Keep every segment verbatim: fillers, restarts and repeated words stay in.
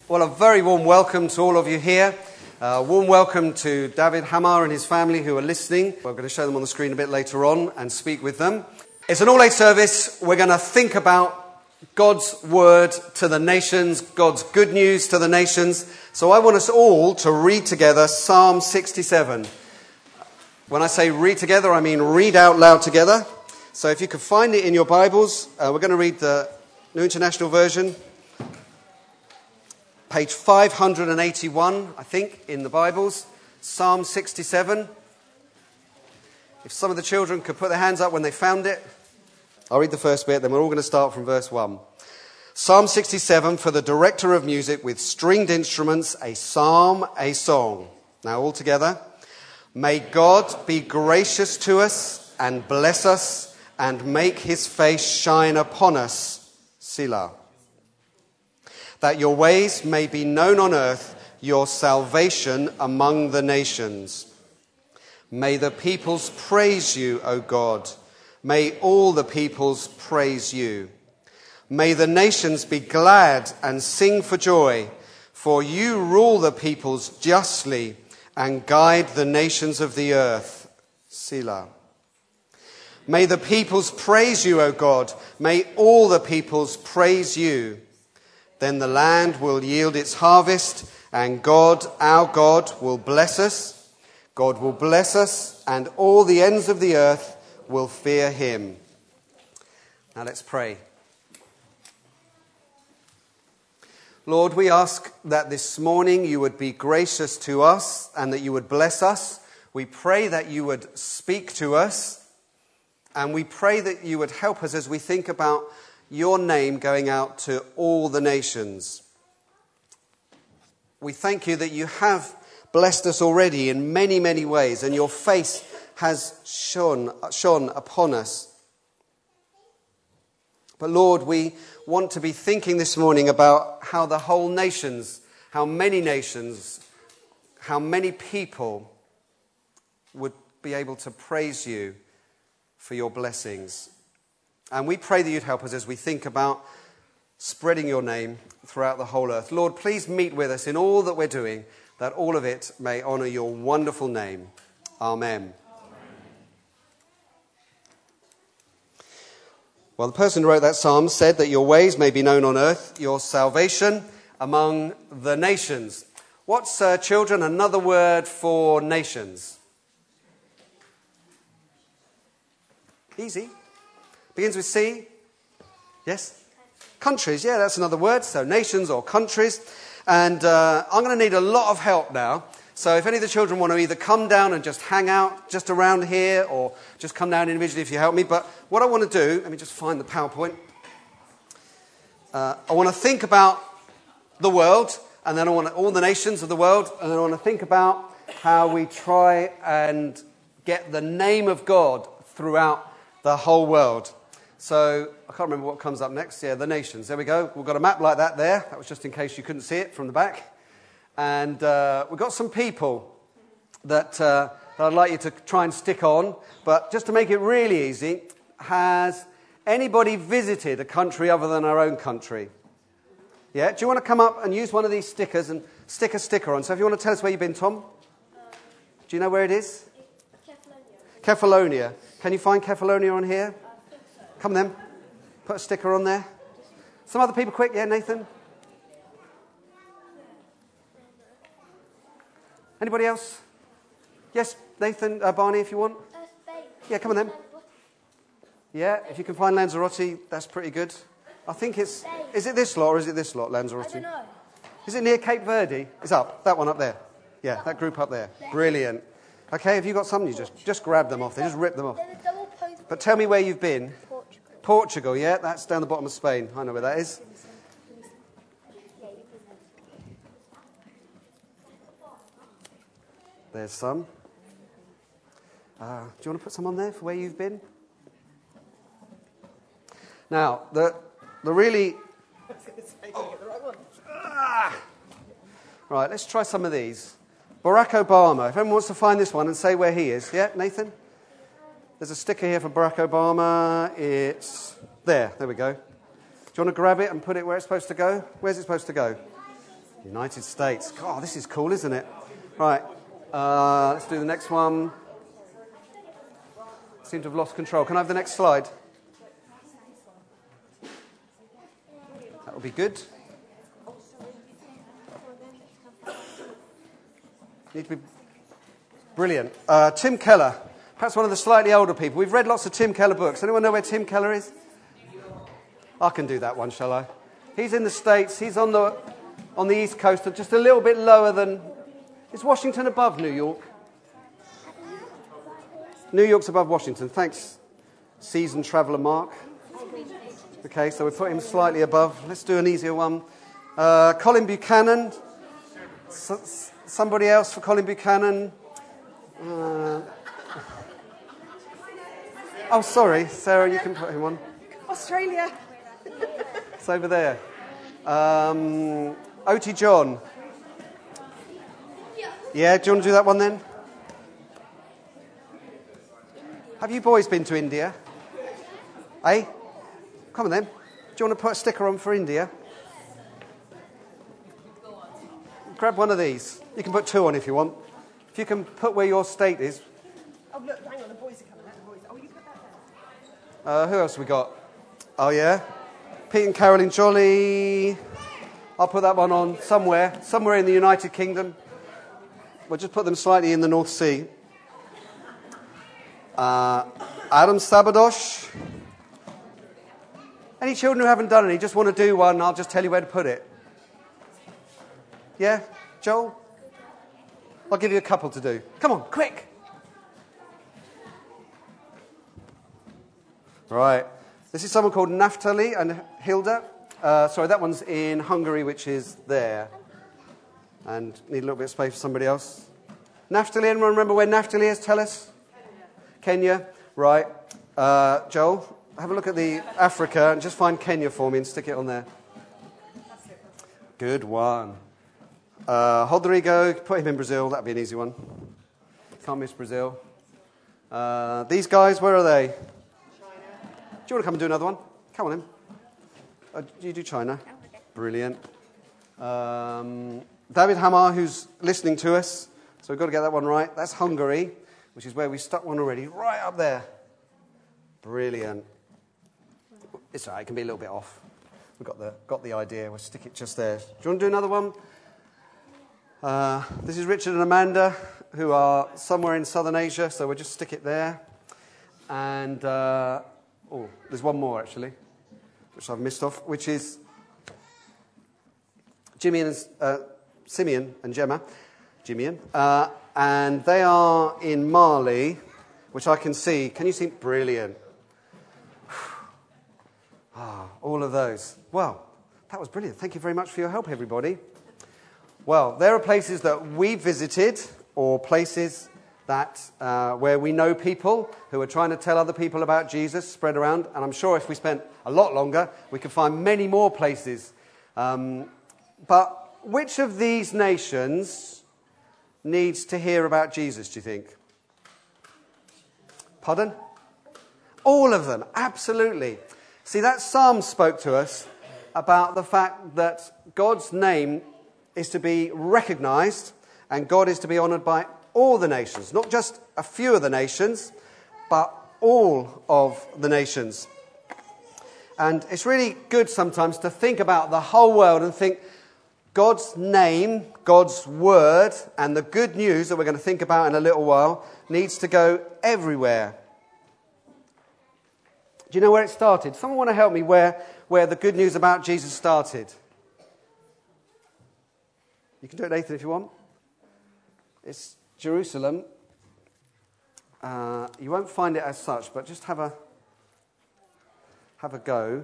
Well, a very warm welcome to all of you here. A warm welcome to David Hamar and his family who are listening. We're going to show them on the screen a bit later on and speak with them. It's an all-day service. We're going to think about God's word to the nations, God's good news to the nations. So I want us all to read together Psalm sixty-seven. When I say read together, I mean read out loud together. So if you could find it in your Bibles, uh, we're going to read the New International Version. Page five hundred eighty-one, I think, in the Bibles. Psalm sixty-seven. If some of the children could put their hands up when they found it. I'll read the first bit, then we're all going to start from verse one. Psalm sixty-seven, for the director of music with stringed instruments, a psalm, a song. Now all together. May God be gracious to us and bless us and make his face shine upon us. Selah. That your ways may be known on earth, your salvation among the nations. May the peoples praise you, O God. May all the peoples praise you. May the nations be glad and sing for joy, for you rule the peoples justly and guide the nations of the earth. Selah. May the peoples praise you, O God. May all the peoples praise you. Then the land will yield its harvest, and God, our God, will bless us. God will bless us, and all the ends of the earth will fear him. Now let's pray. Lord, we ask that this morning you would be gracious to us and that you would bless us. We pray that you would speak to us, and we pray that you would help us as we think about your name going out to all the nations. We thank you that you have blessed us already in many, many ways, and your face has shone, shone upon us. But Lord, we want to be thinking this morning about how the whole nations, how many nations, how many people would be able to praise you for your blessings. And we pray that you'd help us as we think about spreading your name throughout the whole earth. Lord, please meet with us in all that we're doing, that all of it may honour your wonderful name. Amen. Amen. Well, the person who wrote that psalm said that your ways may be known on earth, your salvation among the nations. What's, uh, children, another word for nations? Easy. Begins with C. Yes? Countries. Yeah, that's another word. So nations or countries. And uh, I'm going to need a lot of help now. So if any of the children want to either come down and just hang out just around here or just come down individually if you help me. But what I want to do, let me just find the PowerPoint. Uh, I want to think about the world, and then I want to, all the nations of the world, and then I want to think about how we try and get the name of God throughout the whole world. So, I can't remember what comes up next. Yeah, the nations. There we go. We've got a map like that there. That was just in case you couldn't see it from the back. And uh, we've got some people that, uh, that I'd like you to try and stick on. But just to make it really easy, has anybody visited a country other than our own country? Yeah? Do you want to come up and use one of these stickers and stick a sticker on? So if you want to tell us where you've been, Tom? Do you know where it is? Kefalonia. Kefalonia. Can you find Kefalonia on here? Come then. Put a sticker on there. Some other people quick. Yeah, Nathan? Anybody else? Yes, Nathan, uh, Barney, if you want. Yeah, come on then. Yeah, if you can find Lanzarote, that's pretty good. I think it's... Is it this lot or is it this lot, Lanzarote? I don't know. Is it near Cape Verde? It's up. That one up there. Yeah, that group up there. Brilliant. Okay, have you got some? You just, just grab them off. They just rip them off. But tell me where you've been. Portugal. Portugal, yeah? That's down the bottom of Spain. I know where that is. There's some. Uh, do you want to put some on there for where you've been? Now, the the really... Oh. Ah. Right, let's try some of these. Barack Obama. If anyone wants to find this one and say where he is. Yeah, Nathan? There's a sticker here for Barack Obama. It's there. There we go. Do you want to grab it and put it where it's supposed to go? Where's it supposed to go? United States. God, this is cool, isn't it? Right, uh, let's do the next one. Seem to have lost control. Can I have the next slide? That will be good. Need to be brilliant. Uh, Tim Keller, perhaps one of the slightly older people. We've read lots of Tim Keller books. Anyone know where Tim Keller is? I can do that one, shall I? He's in the States. He's on the on the East Coast, just a little bit lower than... Is Washington above New York? New York's above Washington. Thanks, seasoned traveller Mark. Okay, so we put him slightly above. Let's do an easier one. Uh, Colin Buchanan. S- somebody else for Colin Buchanan. Uh, oh, sorry, Sarah, you can put him on. Australia. It's over there. Um, O T John. Yeah, do you want to do that one then? Have you boys been to India? Eh? Come on then. Do you want to put a sticker on for India? Grab one of these. You can put two on if you want. If you can put where your state is. Oh, look, hang on, the boys are coming out. The boys. Oh, you put that there. Uh, who else have we got? Oh, yeah. Pete and Carolyn Jolly. I'll put that one on somewhere. Somewhere in the United Kingdom. We'll just put them slightly in the North Sea. Uh, Adam Sabadosh. Any children who haven't done any, just want to do one, I'll just tell you where to put it. Yeah? Joel? I'll give you a couple to do. Come on, quick. Right. This is someone called Naphtali and Hilda. Uh, sorry, that one's in Hungary, which is there. And need a little bit of space for somebody else. Naphtali, anyone remember where Naphtali is? Tell us. Kenya. Kenya. Right. Uh, Joel, have a look at the Africa and just find Kenya for me and stick it on there. Good one. Uh, Rodrigo, put him in Brazil. That'd be an easy one. Can't miss Brazil. Uh, these guys, where are they? China. Do you want to come and do another one? Come on in. Uh, do you do China? Oh, okay. Brilliant. Um, David Hamar, who's listening to us. So we've got to get that one right. That's Hungary, which is where we stuck one already. Right up there. Brilliant. It's all right. It can be a little bit off. We've got the, got the idea. We'll stick it just there. Do you want to do another one? Uh, this is Richard and Amanda, who are somewhere in southern Asia, so we'll just stick it there. And, uh, oh, there's one more, actually, which I've missed off, which is Jimmy and uh, Simeon and Gemma, Jimmy, uh, and they are in Mali, which I can see. Can you see? Brilliant. Ah, all of those. Well, that was brilliant. Thank you very much for your help, everybody. Well, there are places that we visited, or places that uh, where we know people who are trying to tell other people about Jesus, spread around. And I'm sure if we spent a lot longer, we could find many more places. Um, but which of these nations needs to hear about Jesus, do you think? Pardon? All of them, absolutely. See, that psalm spoke to us about the fact that God's name is to be recognized and God is to be honored by all the nations, not just a few of the nations, but all of the nations. And it's really good sometimes to think about the whole world and think God's name, God's word, and the good news that we're going to think about in a little while needs to go everywhere. Do you know where it started? Someone want to help me where, where the good news about Jesus started? You can do it, Nathan, if you want. It's Jerusalem. Uh, you won't find it as such, but just have a have a go.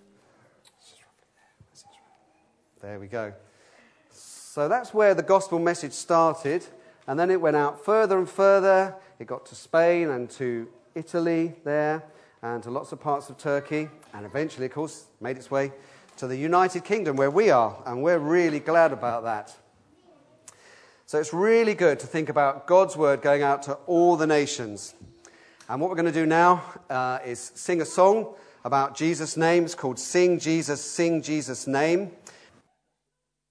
There we go. So that's where the gospel message started, and then it went out further and further. It got to Spain and to Italy there, and to lots of parts of Turkey, and eventually, of course, made its way to the United Kingdom, where we are, and we're really glad about that. So it's really good to think about God's word going out to all the nations. And what we're going to do now uh, is sing a song about Jesus' name. It's called Sing Jesus, Sing Jesus' Name.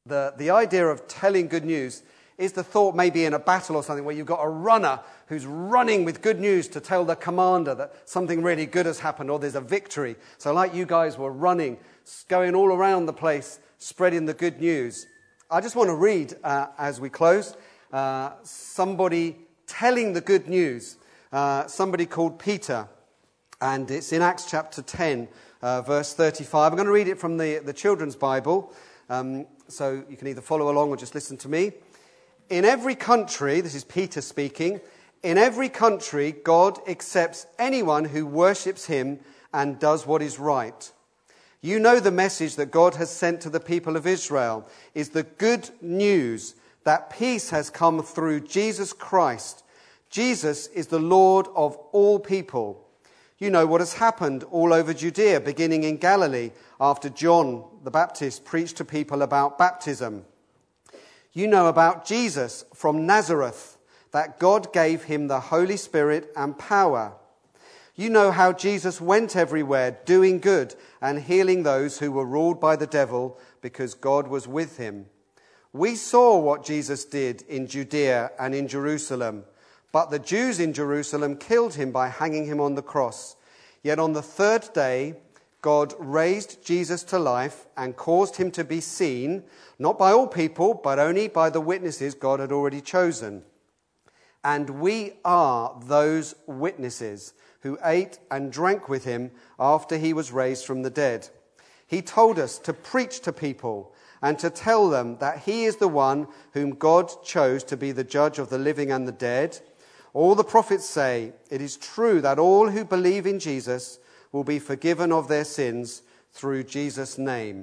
The, the idea of telling good news is the thought maybe in a battle or something where you've got a runner who's running with good news to tell the commander that something really good has happened or there's a victory. So like you guys were running, going all around the place, spreading the good news. I just want to read, uh, as we close, uh, somebody telling the good news, uh, somebody called Peter, and it's in Acts chapter ten, uh, verse thirty-five. I'm going to read it from the, the Children's Bible, um, so you can either follow along or just listen to me. In every country, this is Peter speaking, in every country God accepts anyone who worships him and does what is right. You know the message that God has sent to the people of Israel is the good news that peace has come through Jesus Christ. Jesus is the Lord of all people. You know what has happened all over Judea, beginning in Galilee, after John the Baptist preached to people about baptism. You know about Jesus from Nazareth, that God gave him the Holy Spirit and power. You know how Jesus went everywhere doing good and healing those who were ruled by the devil because God was with him. We saw what Jesus did in Judea and in Jerusalem, but the Jews in Jerusalem killed him by hanging him on the cross. Yet on the third day, God raised Jesus to life and caused him to be seen, not by all people, but only by the witnesses God had already chosen. And we are those witnesses who ate and drank with him after he was raised from the dead. He told us to preach to people and to tell them that he is the one whom God chose to be the judge of the living and the dead. All the prophets say it is true that all who believe in Jesus will be forgiven of their sins through Jesus' name.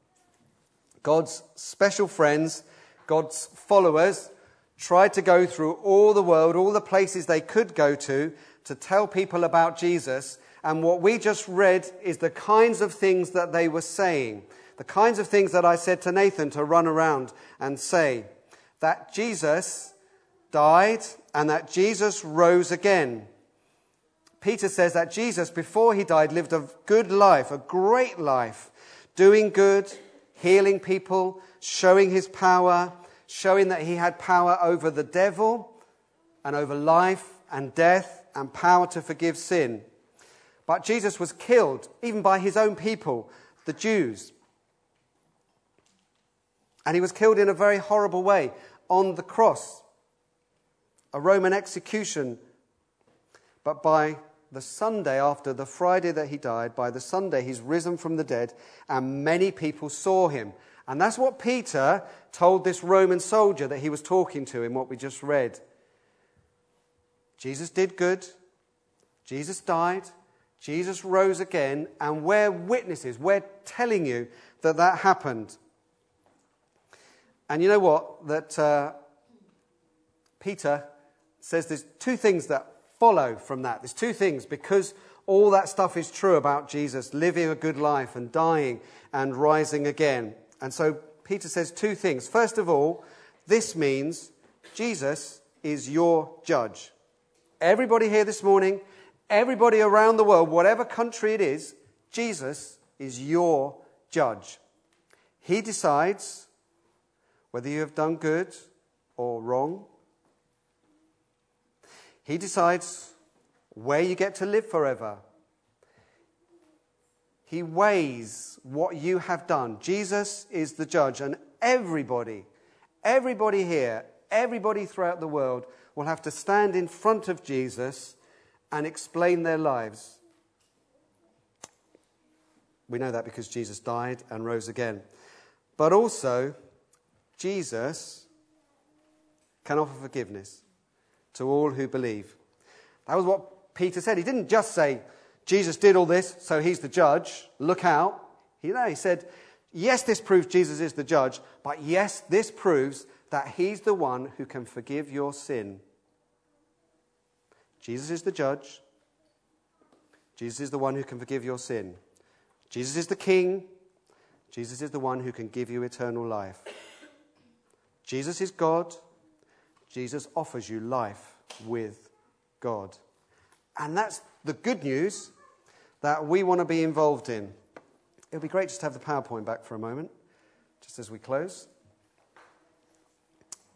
God's special friends, God's followers, tried to go through all the world, all the places they could go to, to tell people about Jesus. And what we just read is the kinds of things that they were saying, the kinds of things that I said to Nathan to run around and say, that Jesus died and that Jesus rose again. Peter says that Jesus, before he died, lived a good life, a great life, doing good, healing people, showing his power, showing that he had power over the devil and over life and death and power to forgive sin. But Jesus was killed, even by his own people, the Jews. And he was killed in a very horrible way on the cross, a Roman execution. But by the Sunday after the Friday that he died, by the Sunday he's risen from the dead, and many people saw him. And that's what Peter told this Roman soldier that he was talking to in what we just read. Jesus did good. Jesus died. Jesus rose again. And we're witnesses. We're telling you that that happened. And you know what? That uh, Peter says there's two things that follow from that. There's two things, because all that stuff is true about Jesus living a good life and dying and rising again. And so Peter says two things. First of all, this means Jesus is your judge. Everybody here this morning, everybody around the world, whatever country it is, Jesus is your judge. He decides whether you have done good or wrong. He decides where you get to live forever. He weighs what you have done. Jesus is the judge, and everybody, everybody here, everybody throughout the world will have to stand in front of Jesus and explain their lives. We know that because Jesus died and rose again. But also, Jesus can offer forgiveness to all who believe. That was what Peter said. He didn't just say, Jesus did all this, so he's the judge, look out. You know, he said, yes, this proves Jesus is the judge, but yes, this proves that he's the one who can forgive your sin. Jesus is the judge. Jesus is the one who can forgive your sin. Jesus is the king. Jesus is the one who can give you eternal life. Jesus is God. Jesus offers you life with God. And that's the good news that we want to be involved in. It would be great just to have the PowerPoint back for a moment, just as we close.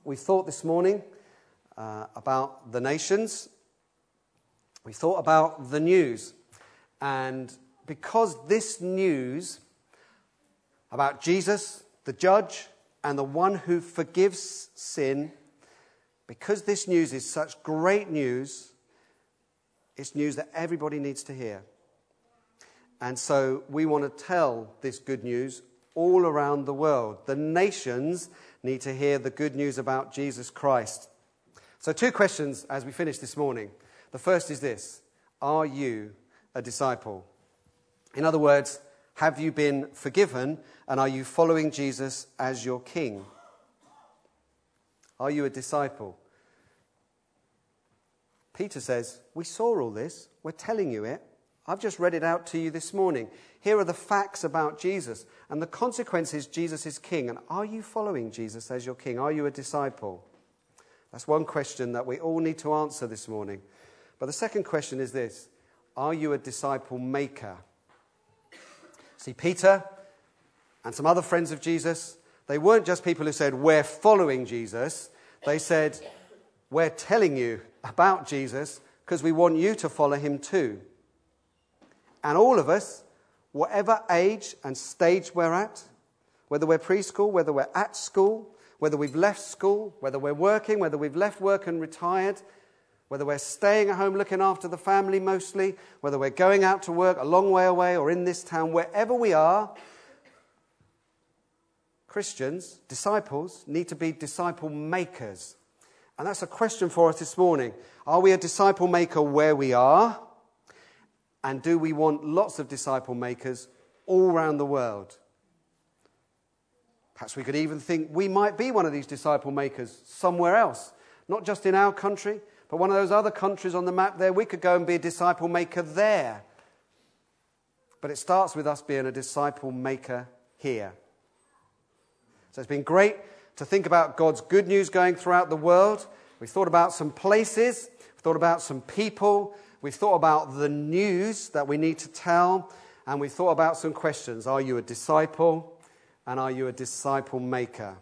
we thought this morning uh, about the nations. We thought about the news. And because this news about Jesus, the judge, and the one who forgives sin, because this news is such great news, it's news that everybody needs to hear. And so we want to tell this good news all around the world. The nations need to hear the good news about Jesus Christ. So two questions as we finish this morning. The first is this: are you a disciple? In other words, have you been forgiven, and are you following Jesus as your king? Are you a disciple? Peter says, we saw all this. We're telling you it. I've just read it out to you this morning. Here are the facts about Jesus, and the consequence is Jesus is king. And are you following Jesus as your king? Are you a disciple? That's one question that we all need to answer this morning. But the second question is this: are you a disciple maker? See, Peter and some other friends of Jesus, they weren't just people who said, we're following Jesus. They said, we're telling you about Jesus because we want you to follow him too. And all of us, whatever age and stage we're at, whether we're preschool, whether we're at school, whether we've left school, whether we're working, whether we've left work and retired, whether we're staying at home looking after the family mostly, whether we're going out to work a long way away or in this town, wherever we are, Christians, disciples, need to be disciple makers. And that's a question for us this morning. Are we a disciple maker where we are? And do we want lots of disciple makers all around the world? Perhaps we could even think we might be one of these disciple makers somewhere else, not just in our country, but one of those other countries on the map there. We could go and be a disciple maker there. But it starts with us being a disciple maker here. So it's been great to think about God's good news going throughout the world. We've thought about some places, we've thought about some people, we've thought about the news that we need to tell, and we've thought about some questions. Are you a disciple, and are you a disciple maker?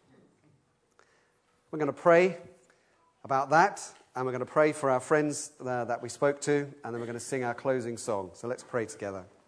We're going to pray about that, and we're going to pray for our friends uh, that we spoke to, and then we're going to sing our closing song. So let's pray together.